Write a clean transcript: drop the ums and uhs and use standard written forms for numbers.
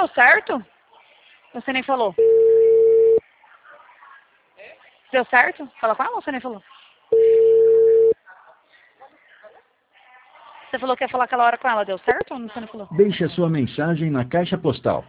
deu certo? Você nem falou. Deu certo? Fala com ela ou você nem falou? Você falou que ia falar aquela hora com ela, deu certo ou você não falou? Deixe a sua mensagem na caixa postal